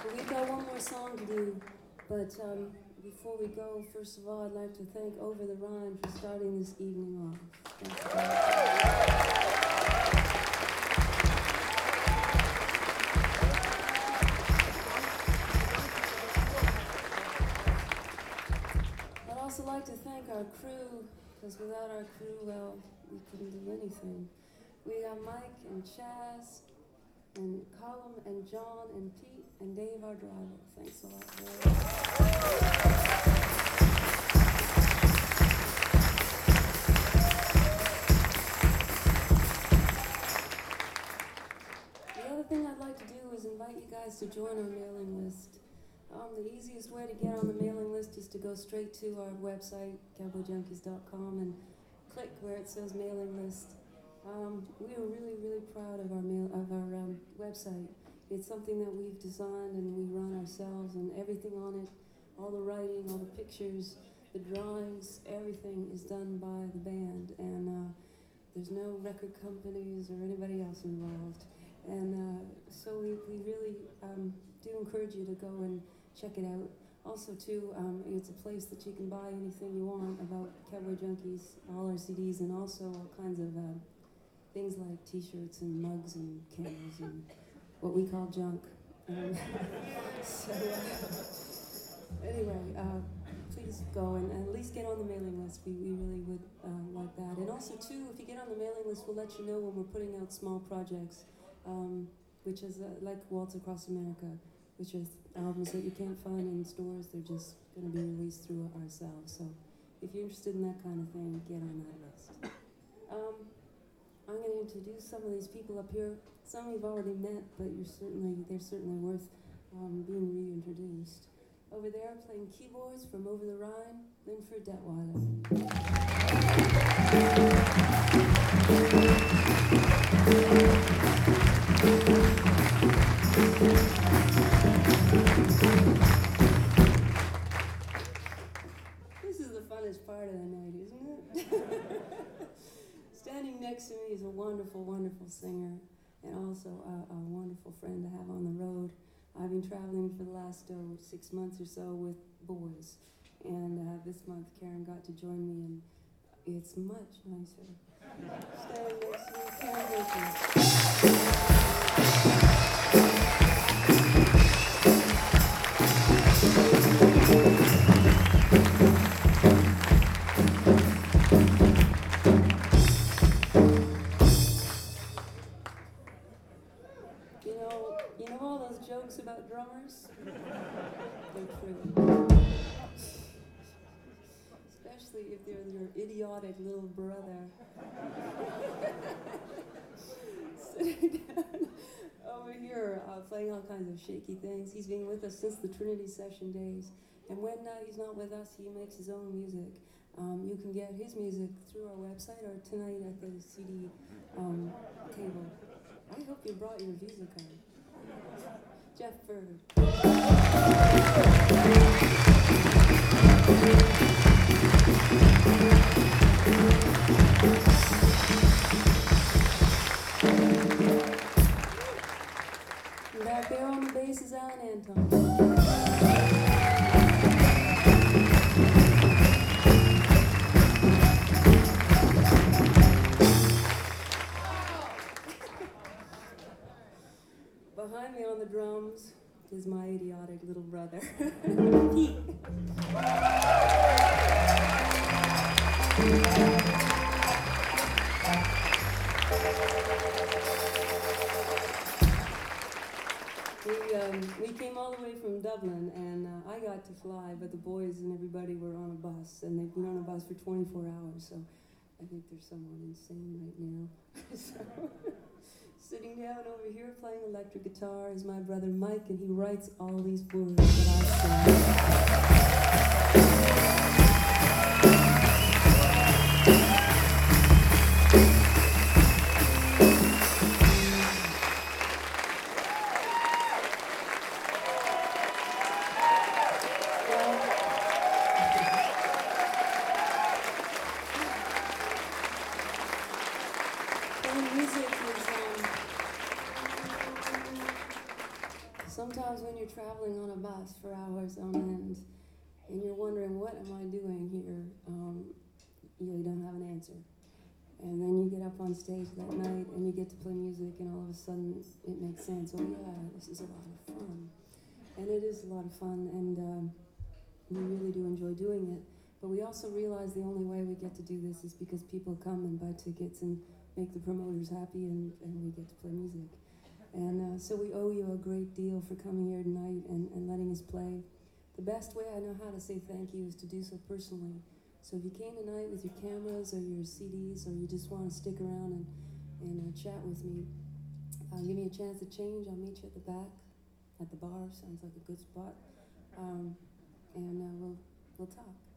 We've got one more song to do, but before we go, first of all, I'd like to thank Over the Rhine for starting this evening off. Thanks I'd also like to thank our crew, because without our crew, well, we couldn't do anything. We got Mike and Chaz, and Colin and John and Pete and Dave, our driver. Thanks a lot, Dave. The other thing I'd like to do is invite you guys to join our mailing list. The easiest way to get on the mailing list is to go straight to our website, cowboyjunkies.com, and click where it says mailing list. We are really, really proud of our website. It's something that we've designed and we run ourselves, and everything on it, all the writing, all the pictures, the drawings, everything is done by the band, and there's no record companies or anybody else involved. And so we really do encourage you to go and check it out. Also, too, it's a place that you can buy anything you want about Cowboy Junkies, all our CDs, and also all kinds of things like T-shirts and mugs and candles and what we call junk. Anyway, please go and at least get on the mailing list. We really would like that. And also, too, if you get on the mailing list, we'll let you know when we're putting out small projects, which is like Waltz Across America, which are albums that you can't find in stores. They're just going to be released through ourselves. So if you're interested in that kind of thing, get on that list. I'm going to introduce some of these people up here. Some you've already met, but they're certainly worth being reintroduced. Over there, playing keyboards from Over the Rhine, Linford Detweiler. This is the funnest part of the night, isn't it? Standing next to me is a wonderful, wonderful singer, and also a wonderful friend to have on the road. I've been traveling for the last 6 months or so with boys, and this month Karen got to join me, and it's much nicer. Standing next to me, Karen You know all those jokes about drummers? They're true. Especially if they're your idiotic little brother. Sitting down over here, playing all kinds of shaky things. He's been with us since the Trinity Session days. And when he's not with us, he makes his own music. You can get his music through our website or tonight at the CD table. I hope you brought your Visa card. Jeff Bird. And back there on the bass is Alan Anton. Behind me on the drums is my idiotic little brother, Pete. We came all the way from Dublin, and I got to fly, but the boys and everybody were on a bus, and they've been on a bus for 24 hours, so I think they're somewhat insane right now. So, sitting down over here playing electric guitar is my brother Mike, and he writes all these words that I Sometimes when you're you're traveling on a bus for hours on end, and you're wondering, what am I doing here? You don't have an answer. And then you get up on stage that night and you get to play music, and all of a sudden it makes sense. Oh yeah, this is a lot of fun. And it is a lot of fun, and we really do enjoy doing it. But we also realize the only way we get to do this is because people come and buy tickets and make the promoters happy, and we get to play music. And so we owe you a great deal for coming here tonight and letting us play. The best way I know how to say thank you is to do so personally. So if you came tonight with your cameras or your CDs, or you just want to stick around and chat with me, give me a chance to change. I'll meet you at the back, at the bar. Sounds like a good spot. And we'll talk.